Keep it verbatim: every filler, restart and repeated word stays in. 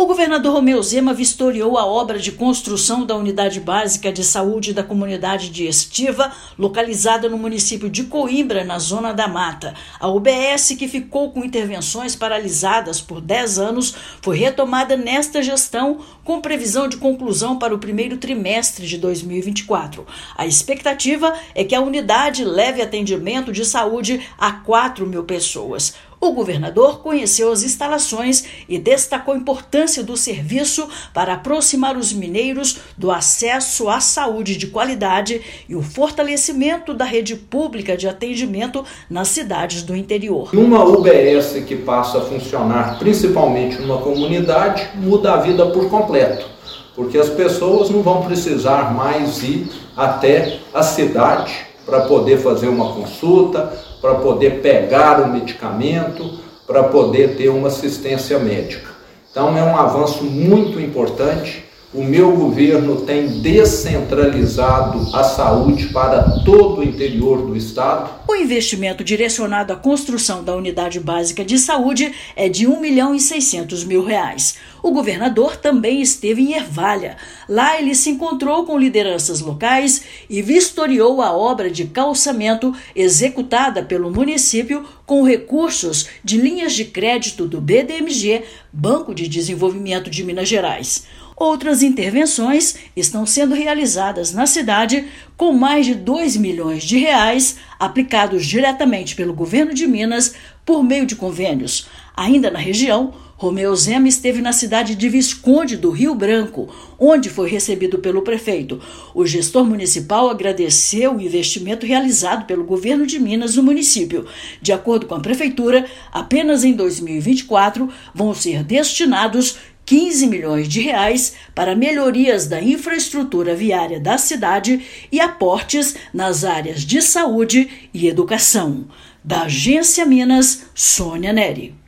O governador Romeu Zema vistoriou a obra de construção da Unidade Básica de Saúde da Comunidade de Estiva, localizada no município de Coimbra, na Zona da Mata. A U B S, que ficou com intervenções paralisadas por dez anos, foi retomada nesta gestão, com previsão de conclusão para o primeiro trimestre de dois mil e vinte e quatro. A expectativa é que a unidade leve atendimento de saúde a quatro mil pessoas. O governador conheceu as instalações e destacou a importância do serviço para aproximar os mineiros do acesso à saúde de qualidade e o fortalecimento da rede pública de atendimento nas cidades do interior. Uma U B S que passa a funcionar principalmente numa comunidade muda a vida por completo, porque as pessoas não vão precisar mais ir até a cidade para poder fazer uma consulta, para poder pegar o medicamento, para poder ter uma assistência médica. Então é um avanço muito importante. O meu governo tem descentralizado a saúde para todo o interior do estado. O investimento direcionado à construção da Unidade Básica de Saúde é de um milhão e seiscentos mil reais. O governador também esteve em Ervalha. Lá ele se encontrou com lideranças locais e vistoriou a obra de calçamento executada pelo município com recursos de linhas de crédito do B D M G, Banco de Desenvolvimento de Minas Gerais. Outras intervenções estão sendo realizadas na cidade com mais de dois milhões de reais aplicados diretamente pelo governo de Minas por meio de convênios. Ainda na região, Romeu Zema esteve na cidade de Visconde do Rio Branco, onde foi recebido pelo prefeito. O gestor municipal agradeceu o investimento realizado pelo governo de Minas no município. De acordo com a prefeitura, apenas em dois mil e vinte e quatro vão ser destinados quinze milhões de reais para melhorias da infraestrutura viária da cidade e aportes nas áreas de saúde e educação. Da Agência Minas, Sônia Neri.